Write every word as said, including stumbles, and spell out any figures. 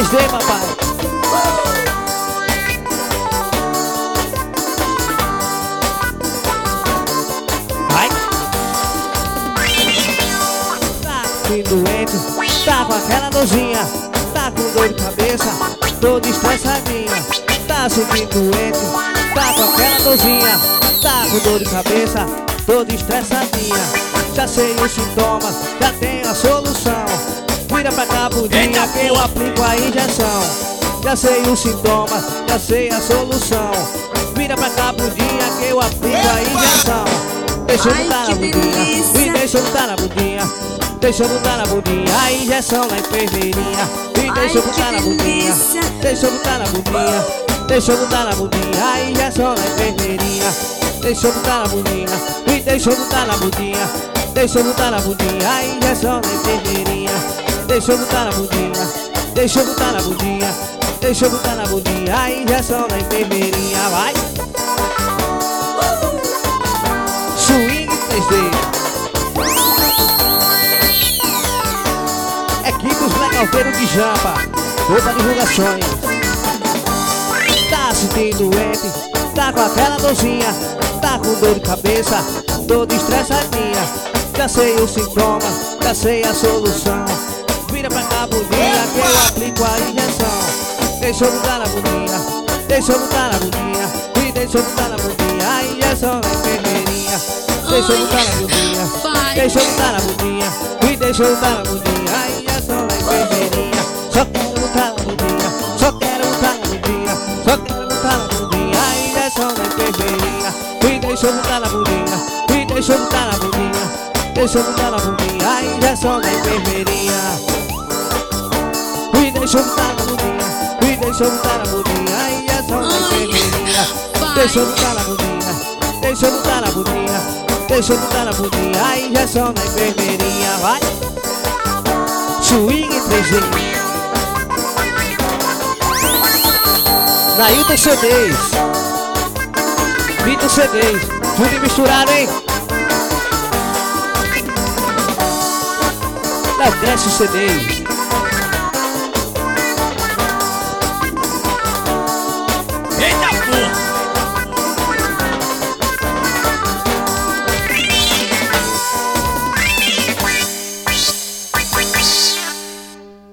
três D, papai. Vai. Tá com doente, tá com aquela dorzinha, tá com dor de cabeça, toda estressadinha. Tá sentindo doente, tá com aquela dorzinha, tá com dor de cabeça, toda estressadinha. Já sei os sintomas, já tenho a solução. Vira pra cá, budinha, que eu aplico a injeção. Já sei os sintomas, já sei a solução. Vira pra cá, budinha, que eu aplico a injeção. Deixa eu botar na budinha, e deixa eu botar na budinha. Deixa eu botar na budinha, a injeção na enfermeirinha. E deixa eu botar na budinha, deixa eu botar na budinha. Deixa eu botar na budinha, a injeção na enfermeirinha. Deixa eu botar na budinha, e deixa eu botar na budinha. Deixa eu botar na budinha, a injeção na enfermeirinha. Deixa eu botar na budinha, deixa eu botar na budinha. Deixa eu botar na budinha, a injeção na enfermeirinha. Vai! Swing três D. Equipes Legalteiro de Jampa, roupa divulgações. Tá sentindo doente, tá com aquela dorzinha, tá com dor de cabeça, toda estressadinha. Já sei os sintomas, já sei a solução. Vira pra cá, budinha, que eu aplico a injeção. Deixa eu botar na budinha, deixa eu botar na budinha. E deixa eu botar na budinha, a injeção na enfermeirinha. Deixa eu botar na budinha, deixa eu botar na budinha. E deixa eu botar na budinha, a injeção na enfermeirinha. Só quero botar na budinha, só quero botar na budinha. Só quero botar na budinha, a injeção na enfermeirinha. E deixa eu botar na budinha, e deixa eu botar na budinha. Deixa eu botar na budinha, a injeção na enfermeirinha. E deixa eu botar na budinha, e deixa eu botar na budinha, a injeção na enfermeirinha. Deixa eu botar na budinha, deixa eu botar na budinha. Deixa eu botar na budinha, a injeção na enfermeirinha. Vai! Swing três D. Nailton C Ds, Vitor C Ds, tudo misturado, hein? Léo Cresce C Ds. Eita porra!